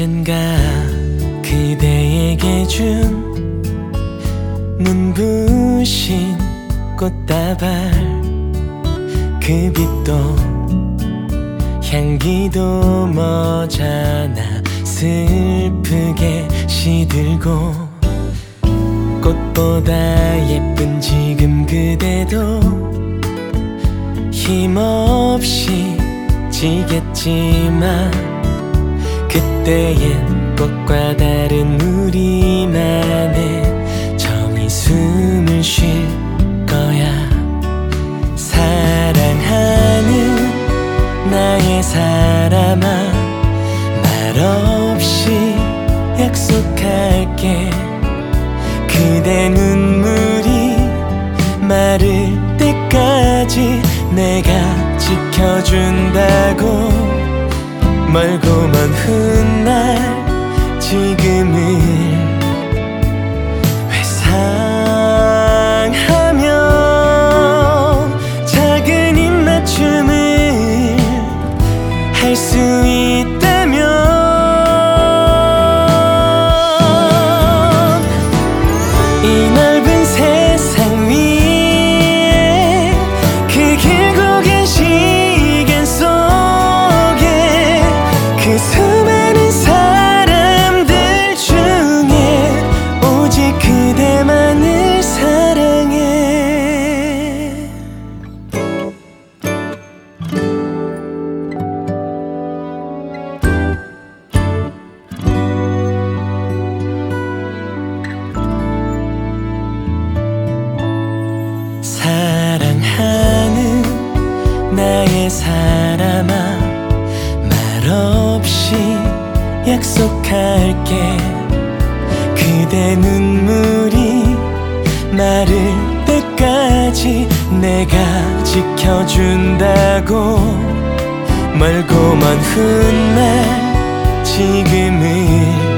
언젠가 그대에게 준 눈부신 꽃다발, 그 빛도 향기도 머잖아 슬프게 시들고, 꽃보다 예쁜 지금 그대도 힘없이 지겠지만, 그때엔 꽃과 다른 우리만의 정이 숨을 쉴 거야. 사랑하는 나의 사람아, 말없이 약속할게. 그대 눈물이 마를 때까지 내가 지켜준다고. 멀고 먼 훗날 지금을 회상하며 작은 입맞춤을 할 수 있다면, 이 넓은 세상 위에 그 길고 긴 시간 속에 그 수많은 사람들 중에 오직 그대만을 사랑해. 사랑하는 나의 사람아, 말없이 약속할게. 그대 눈물이 마를 때까지 내가 지켜준다고. 멀고 먼 훗날 지금을